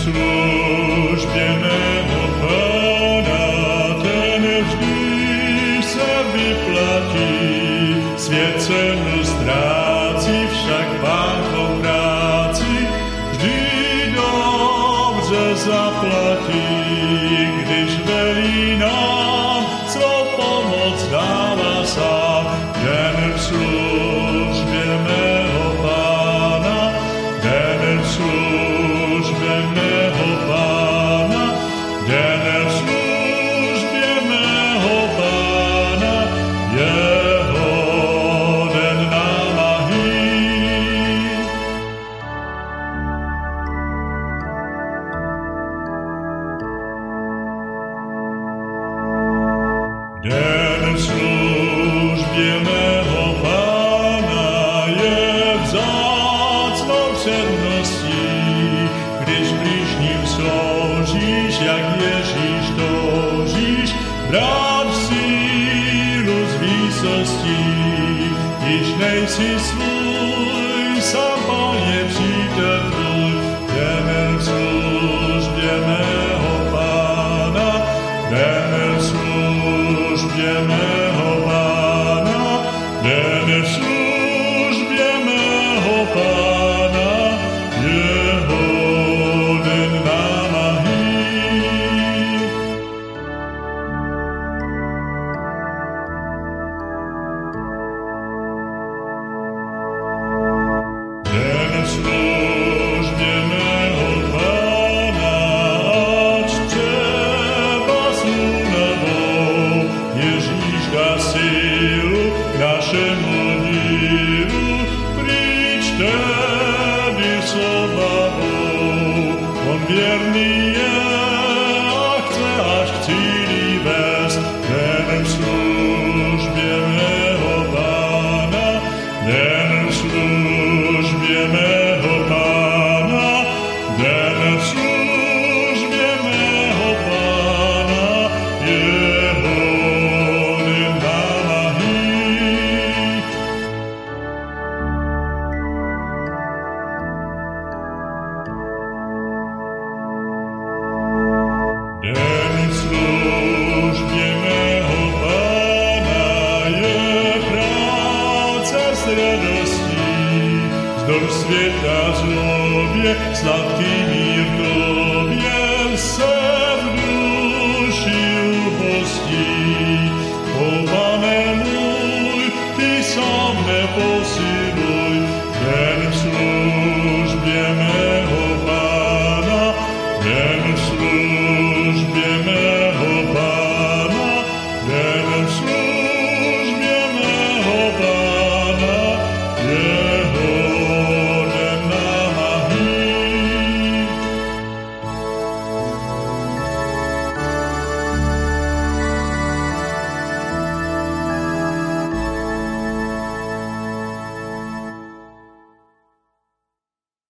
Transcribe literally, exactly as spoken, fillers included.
službě mého Pána, ten vždy se vyplatí. Svět cenu ztrácí, však Pán po práci vždy dobře zaplatí. Když velí nám, svou pomoc dává sám, den v službě mého Pána, den v službě mého Pána, den v službě mého Pána, jeho den námahy. Den v službě mého Pána je vzácnou předností, když bližním sloužíš, jak Ježíš toužíš, brát v sílu z výsostí. Již nejsi svůj, sám Pán je přítel tvůj, den v službě mého Pána, den v službě mého Pána, den v službě mého Pána, jeho den námahy. Den v službě mého Pána, ač třeba s únavou, Ježíš dá sílu k našemu dílu, pryč tedy s obavou. On věrný je a chce až k cíli vést, den v službě mého Pána, den v službě mého Pána, den v službě mého Pána, jeho den námahy. Den v službě mého Pána je práce s radostí, vzdor světa zlobě, sladký mír to